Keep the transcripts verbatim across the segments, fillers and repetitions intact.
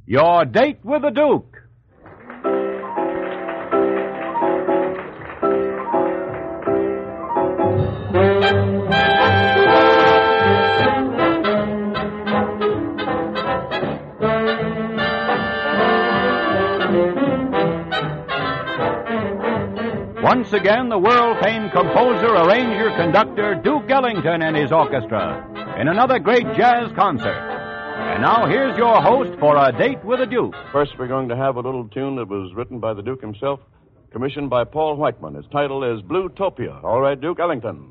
Your Date with the Duke. Once again, the world-famed composer, arranger, conductor, Duke Ellington and his orchestra in another great jazz concert. And now here's your host for A Date with the Duke. First, we're going to have a little tune that was written by the Duke himself, commissioned by Paul Whiteman. Its title is Bluetopia. All right, Duke Ellington.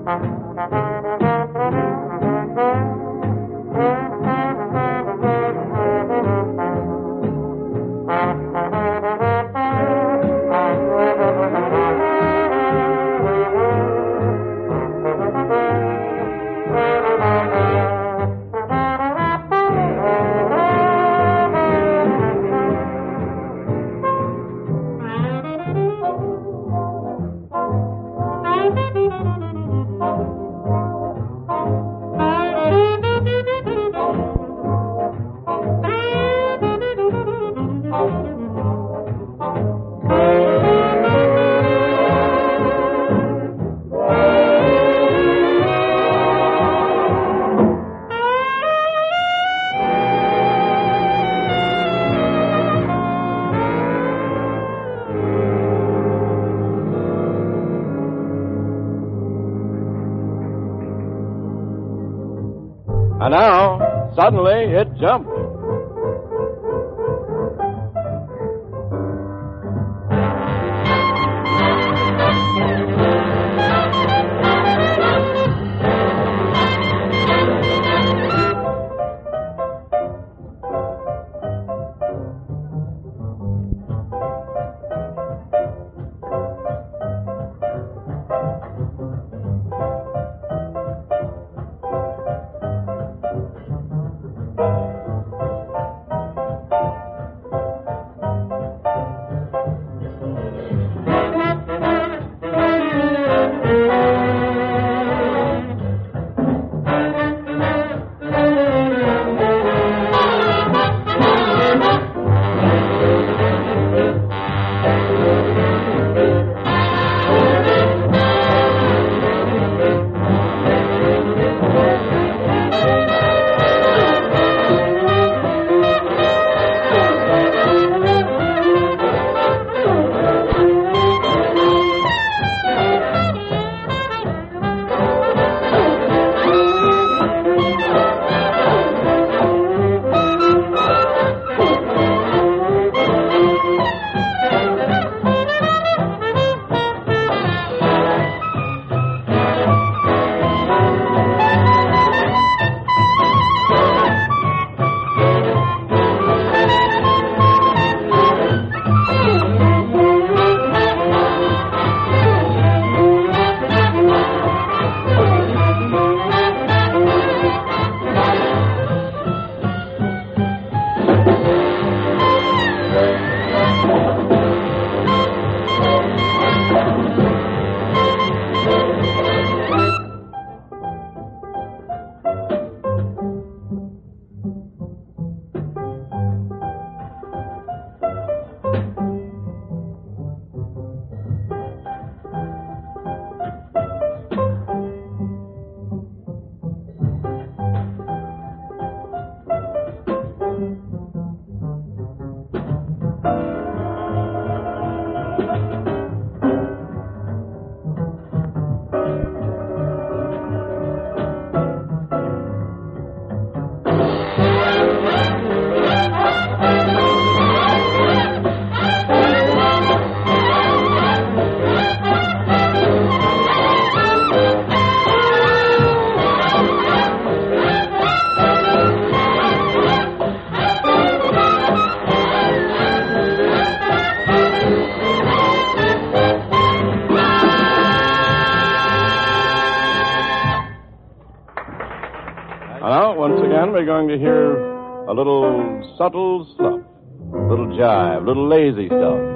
And now, suddenly, it jumped. Now, once again, we're going to hear a little subtle stuff, a little jive, a little lazy stuff.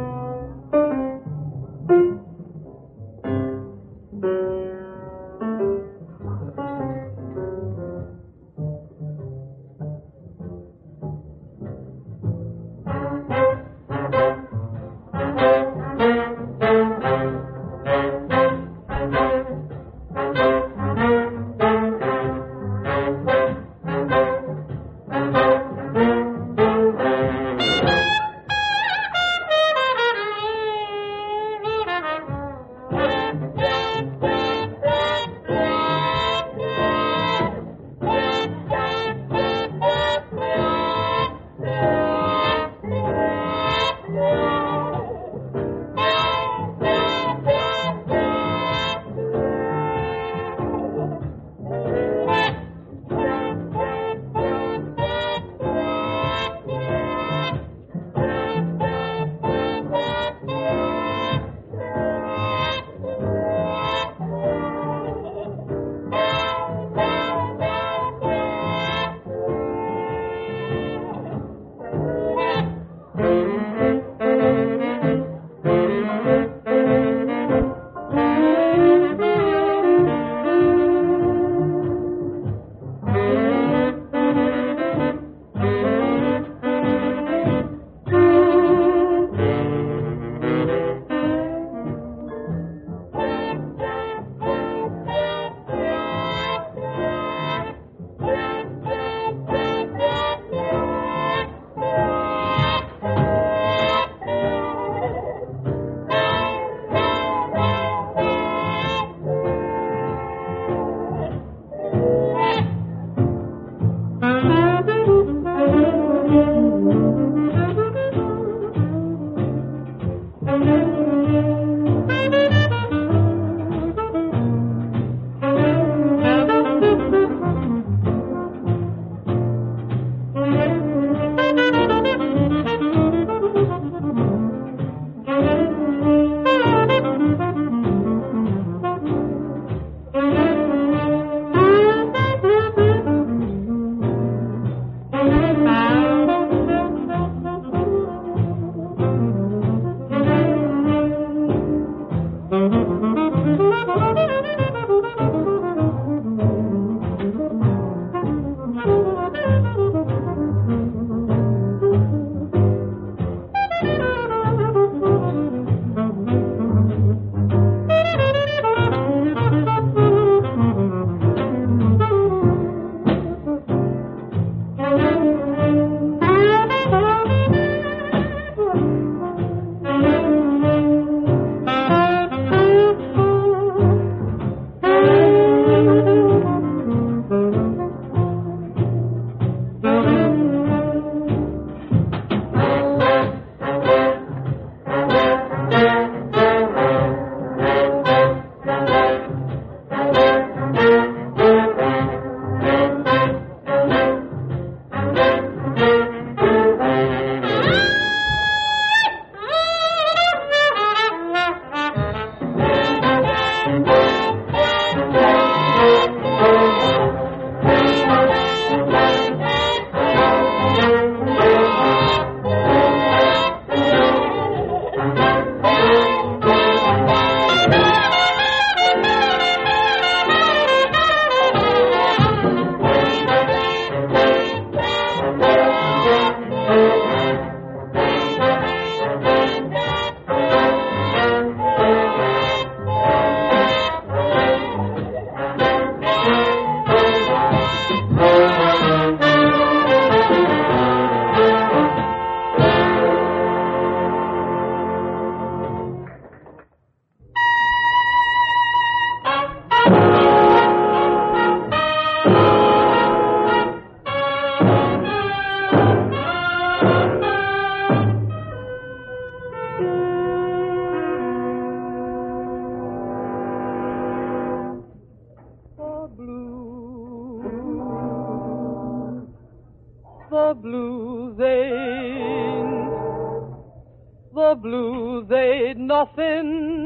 The blues ain't, the blues ain't nothing.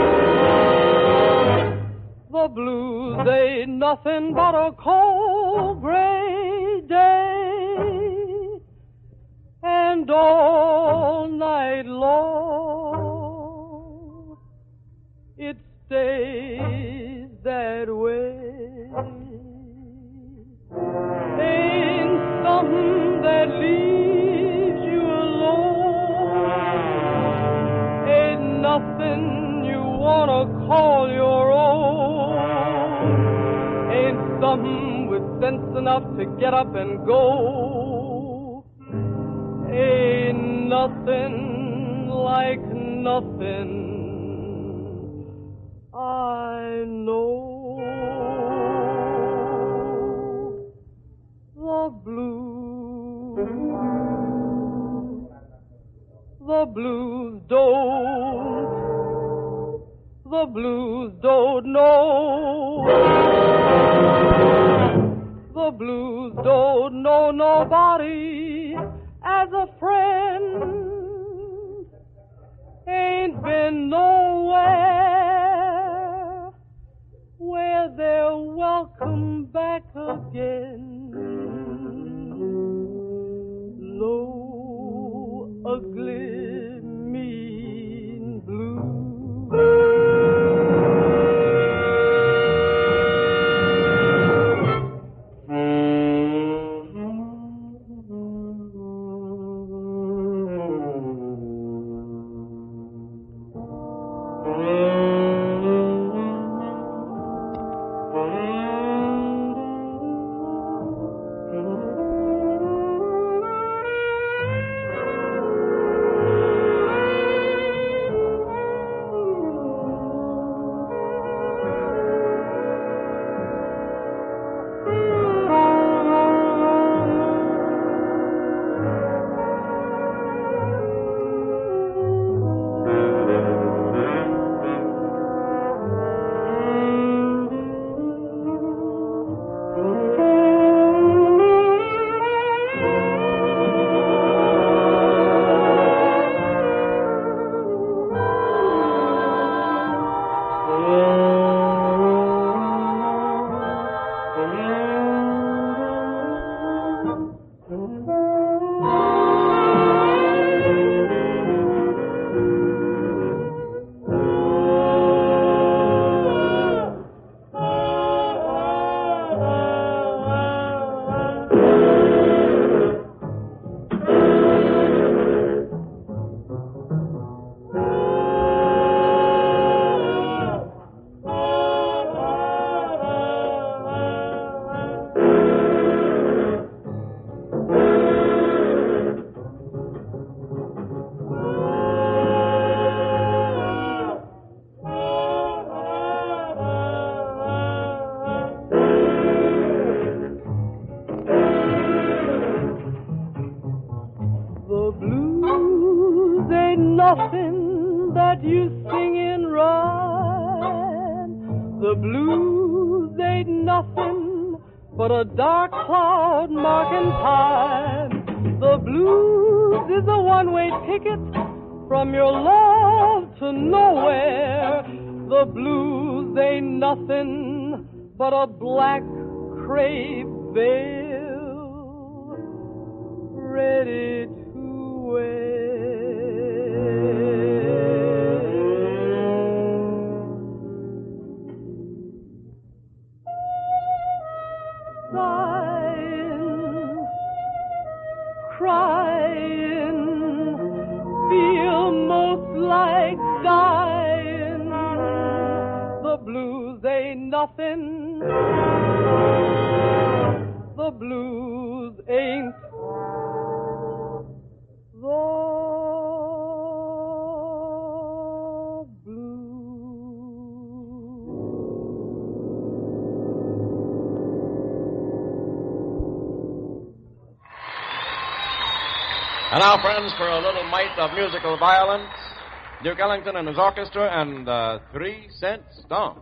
The blues ain't nothing but a cold gray day, and all night long it stays that way. Ain't something that leaves you alone, ain't nothing you wanna call your own, ain't something with sense enough to get up and go, ain't nothing like nothing I know. The blues, the blues don't, the blues don't know. The blues don't know nobody as a friend. Ain't been nowhere where they're welcome back again. Low, ugly, mean blues. Nothing that you sing in rhyme. The blues ain't nothing but a dark cloud marking time. The blues is a one-way ticket from your love to nowhere. The blues ain't nothing but a black crepe veil ready to wear. Crying, feel most like dying. The blues ain't nothing. The blues ain't the blues. And now, friends, for a little mite of musical violence, Duke Ellington and his orchestra and the Three Cent Stomp.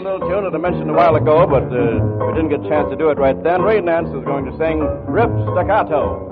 little tune that I mentioned a while ago, but uh, we didn't get a chance to do it right then. Ray Nance is going to sing Riff Staccato.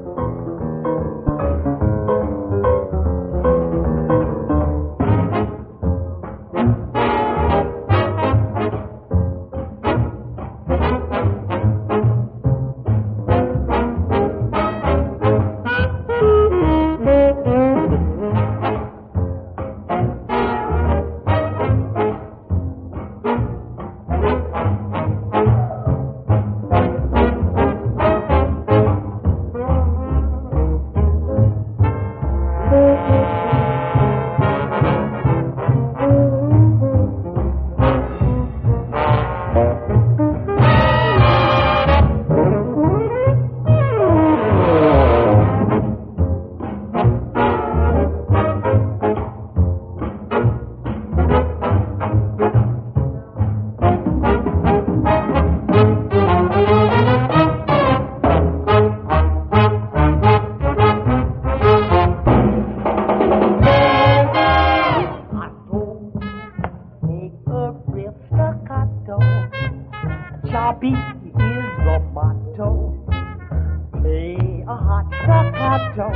Choppy is the motto. Play a hot staccato.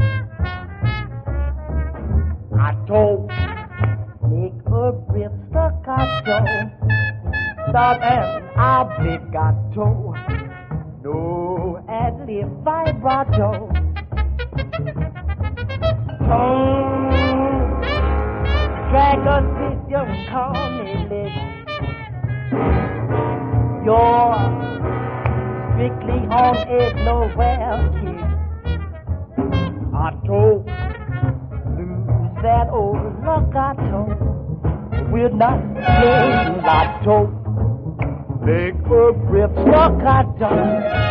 Atto, make a brief staccato. Stop and obligato. No ad-lib vibrato. Tone, drag us with your corny lips. You're strictly on it, nowhere kid. Otto, lose that old legato. We're not playing lotto. Make a brief staccato.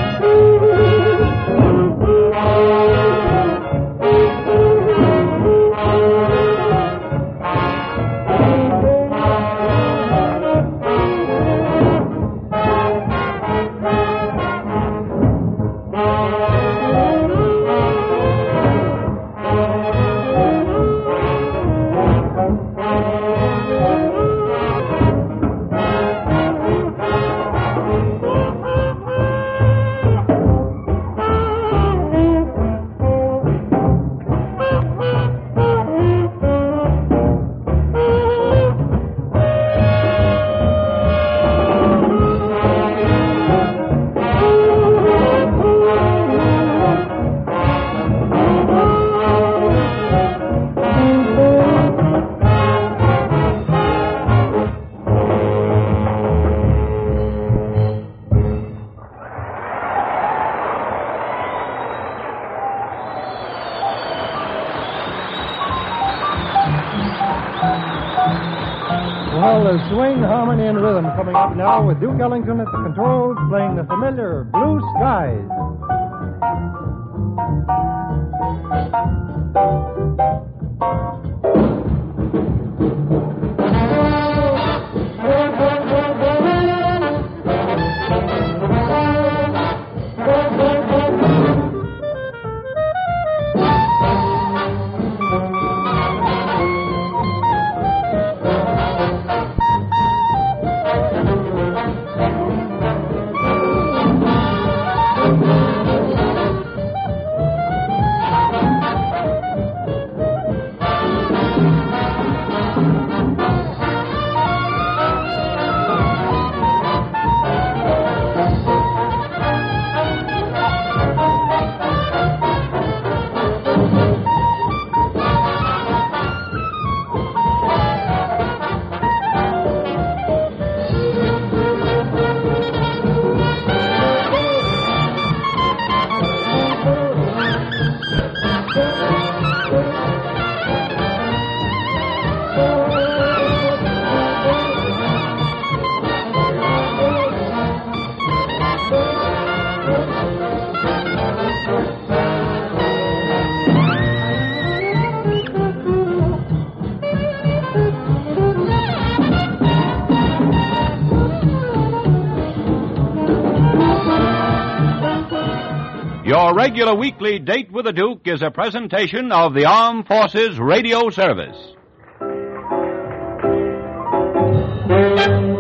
Well, there's swing, harmony, and rhythm coming up now with Duke Ellington at the controls playing the familiar Blue Skies. Your regular weekly Date with the Duke is a presentation of the Armed Forces Radio Service. Thank you.